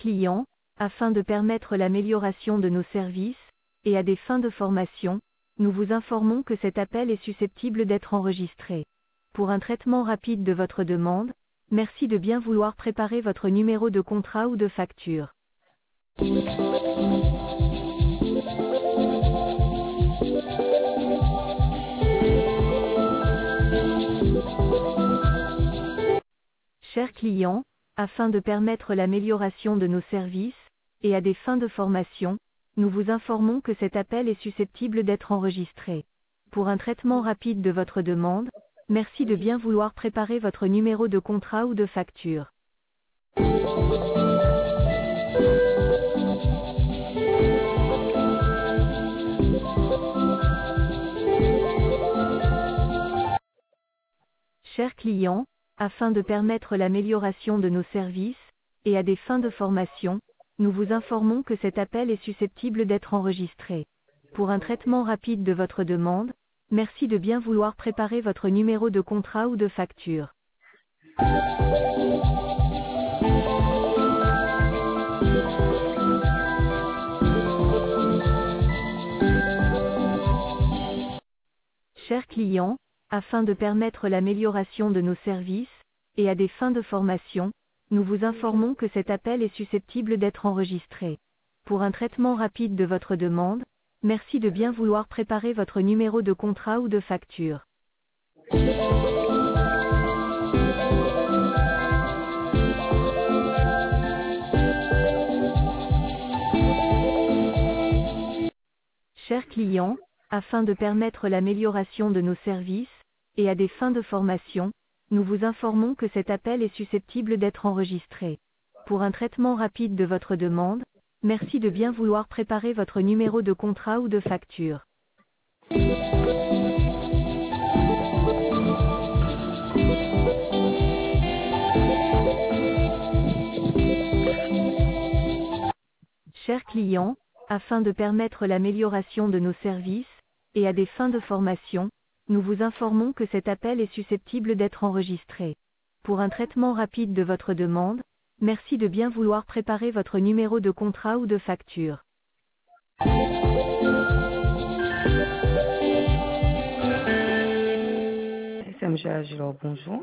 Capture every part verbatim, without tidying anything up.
client, afin de permettre l'amélioration de nos services, et à des fins de formation, nous vous informons que cet appel est susceptible d'être enregistré. Pour un traitement rapide de votre demande, merci de bien vouloir préparer votre numéro de contrat ou de facture. Chers clients, afin de permettre l'amélioration de nos services, et à des fins de formation, nous vous informons que cet appel est susceptible d'être enregistré. Pour un traitement rapide de votre demande, merci de bien vouloir préparer votre numéro de contrat ou de facture. Chers clients, afin de permettre l'amélioration de nos services, et à des fins de formation, nous vous informons que cet appel est susceptible d'être enregistré. Pour un traitement rapide de votre demande, merci de bien vouloir préparer votre numéro de contrat ou de facture. Chers clients, afin de permettre l'amélioration de nos services, et à des fins de formation, nous vous informons que cet appel est susceptible d'être enregistré. Pour un traitement rapide de votre demande, merci de bien vouloir préparer votre numéro de contrat ou de facture. Chers clients, afin de permettre l'amélioration de nos services, et à des fins de formation, nous vous informons que cet appel est susceptible d'être enregistré. Pour un traitement rapide de votre demande, merci de bien vouloir préparer votre numéro de contrat ou de facture. Chers clients, afin de permettre l'amélioration de nos services, et à des fins de formation, nous vous informons que cet appel est susceptible d'être enregistré. Pour un traitement rapide de votre demande, merci de bien vouloir préparer votre numéro de contrat ou de facture. S M G Agilor, bonjour.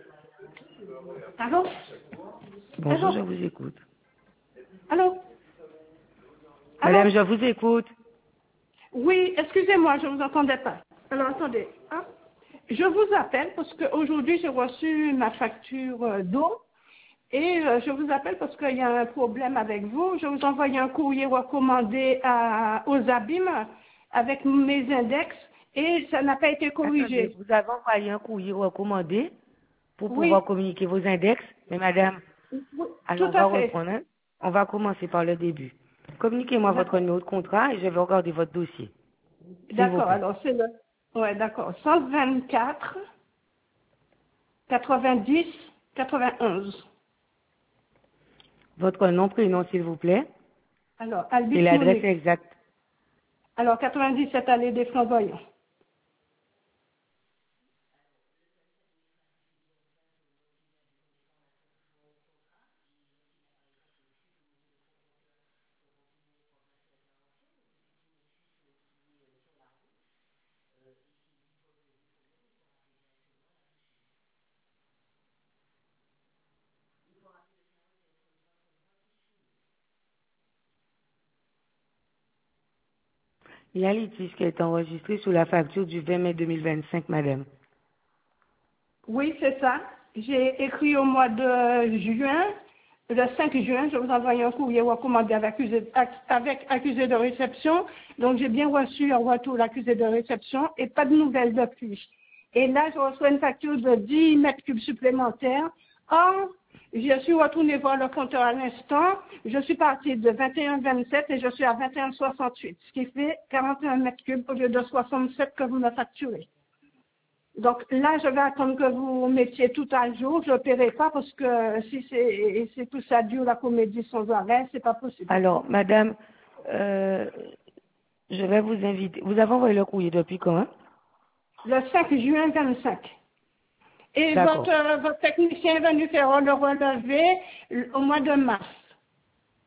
Allô? Bonjour, Allô? je vous écoute. Allô? Madame, Allô? je vous écoute. Oui, excusez-moi, je ne vous entendais pas. Alors, attendez. Hein? Je vous appelle parce qu'aujourd'hui, j'ai reçu ma facture euh, d'eau et euh, je vous appelle parce qu'il y a un problème avec vous. Je vous envoie un courrier recommandé à, aux abîmes avec mes index et ça n'a pas été corrigé. Attendez, vous avez envoyé un courrier recommandé pour pouvoir Oui, communiquer vos index. Mais madame, oui, alors tout on va à fait. reprendre. Hein. On va commencer par le début. Communiquez-moi votre D'accord. numéro de contrat et je vais regarder votre dossier. S'il vous D'accord, plaît. alors c'est le... Ouais, d'accord. cent vingt-quatre, quatre-vingt-dix, quatre-vingt-onze. Votre nom, prénom, s'il vous plaît. Alors, Et Albis l'adresse Monique. exacte. Alors, quatre-vingt-dix-sept allée des Flamboyants. Il y a un litige qui a été enregistré sous la facture du vingt mai deux mille vingt-cinq, madame. Oui, c'est ça. J'ai écrit au mois de juin, le cinq juin, je vous envoie un courrier recommandé avec accusé, avec accusé de réception. Donc, j'ai bien reçu en retour l'accusé de réception et pas de nouvelles depuis. Et là, je reçois une facture de dix mètres cubes supplémentaires. Or, je suis retournée voir le compteur à l'instant. Je suis partie de vingt et un virgule vingt-sept et je suis à vingt et un virgule soixante-huit, ce qui fait quarante et un mètres cubes au lieu de soixante-sept que vous me facturez. Donc là, je vais attendre que vous mettiez tout à jour. Je ne paierai pas parce que si c'est c'est tout ça dure la comédie sans arrêt, c'est pas possible. Alors, madame, euh, je vais vous inviter. Vous avez envoyé le courrier depuis quand? Hein? Le cinq juin vingt-cinq. Et D'accord. votre, votre technicien est venu faire le relevé au mois de mars.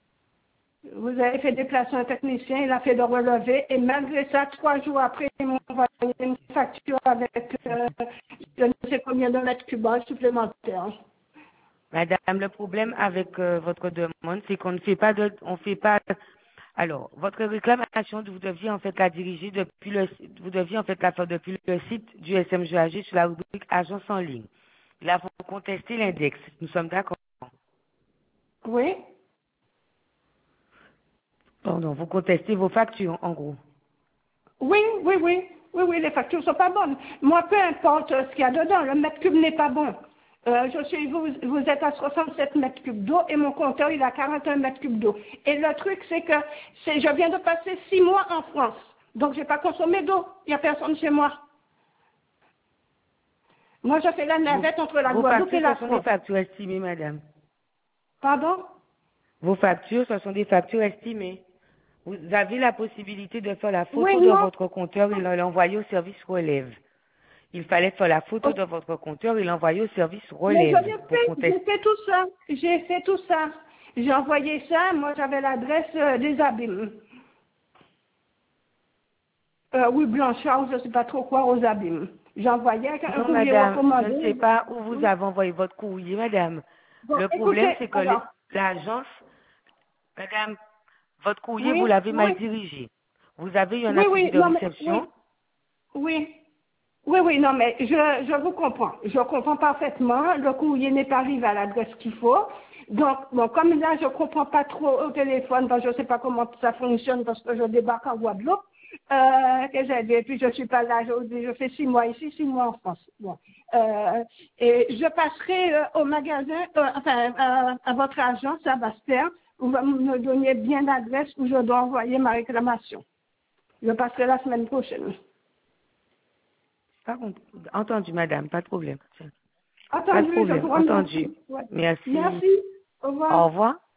Vous avez fait déplacer un technicien, il a fait le relevé, et malgré ça, trois jours après, ils m'ont envoyé une facture avec euh, je ne sais combien de mètres cubes supplémentaires. Madame, le problème avec euh, votre demande, c'est qu'on ne fait pas de, on fait pas. Alors, votre réclamation, vous deviez en fait la diriger depuis le, vous deviez en fait la faire depuis le site du S M G A G sur la rubrique agence en ligne. Là, vous contestez l'index. Nous sommes d'accord. Oui? Pardon, vous contestez vos factures, en gros. Oui, oui, oui. Oui, oui, les factures sont pas bonnes. Moi, peu importe ce qu'il y a dedans, le mètre cube n'est pas bon. Euh, je suis, vous, vous êtes à soixante-sept mètres cubes d'eau et mon compteur, il a quarante et un mètres cubes d'eau. Et le truc, c'est que c'est, je viens de passer six mois en France. Donc, j'ai pas consommé d'eau. Il n'y a personne chez moi. Moi, je fais la navette Vos, entre la vos Guadeloupe et factures, la ce sont des France. factures estimées, madame. Pardon? Vos factures, ce sont des factures estimées. Vous avez la possibilité de faire la Oui, photo de non. votre compteur et de l'envoyer au service relève. Il fallait faire la photo de votre compteur et l'envoyer au service Mais je relève l'ai pour fait, j'ai contester. fait tout ça. J'ai fait tout ça. J'ai envoyé ça, moi j'avais l'adresse euh, des abîmes. Euh, oui, Blanchard, je ne sais pas trop quoi, aux abîmes. J'ai envoyé un Non, courrier madame, je ne sais recommandé. pas où vous avez envoyé votre courrier, madame. Bon, Le problème, écoutez, c'est que les- alors, l'agence, madame, votre courrier, vous oui, l'avez mal oui, dirigé. Vous avez eu un oui, accusé oui, de non, mais, oui, réception. oui. Oui, oui, non, mais je, je vous comprends. Je comprends parfaitement. Le courrier n'est pas arrivé à l'adresse qu'il faut. Donc, bon, comme là, je comprends pas trop au téléphone, parce que je sais pas comment ça fonctionne, parce que je débarque en Guadeloupe. Euh, que j'ai dit, et puis je suis pas là, je, je fais six mois ici, six mois en France. Bon. Euh, et je passerai euh, au magasin, euh, enfin, euh, à votre agence, ça va se faire. Vous me donner bien l'adresse où je dois envoyer ma réclamation. Je passerai la semaine prochaine. Pas compris. Entendu, madame, pas de problème. Pas de Entendu, je problème, vous entendu. remercie. Ouais. Merci. Merci. Au revoir. Au revoir.